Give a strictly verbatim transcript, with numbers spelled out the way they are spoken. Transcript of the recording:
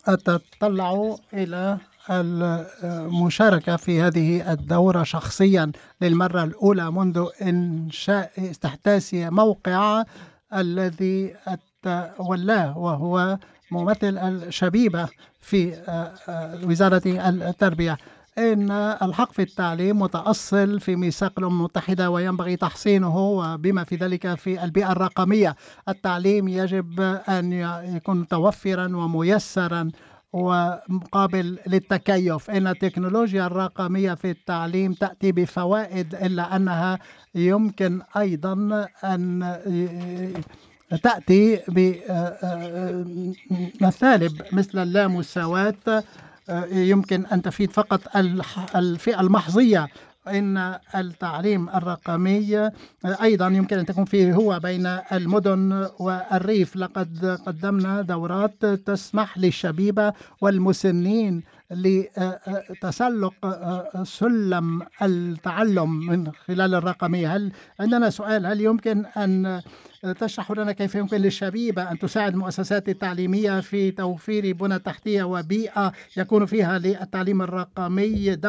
أتطلع إلى المشاركة في هذه الدورة شخصيا للمرة الأولى منذ إنشاء استحداث موقع الذي أتولاه، وهو ممثل الشبيبة في وزارة التربية. إن الحق في التعليم متأصل في ميثاق الأمم المتحدة وينبغي تحسينه، وبما في ذلك في البيئة الرقمية. التعليم يجب أن يكون متوفرا وميسرا وقابل للتكيف. إن التكنولوجيا الرقمية في التعليم تأتي بفوائد، إلا أنها يمكن أيضا أن تأتي بمثالب مثل اللامساواة. يمكن أن تفيد فقط الفئة المحظية. إن التعليم الرقمي أيضا يمكن أن تكون فيه هو بين المدن والريف. لقد قدمنا دورات تسمح للشبيبة والمسنين لتسلق سلم التعلم من خلال الرقمية. هل عندنا سؤال: هل يمكن أن تشرح لنا كيف يمكن للشبيبة أن تساعد المؤسسات التعليمية في توفير بنى تحتية وبيئة يكون فيها للتعليم الرقمي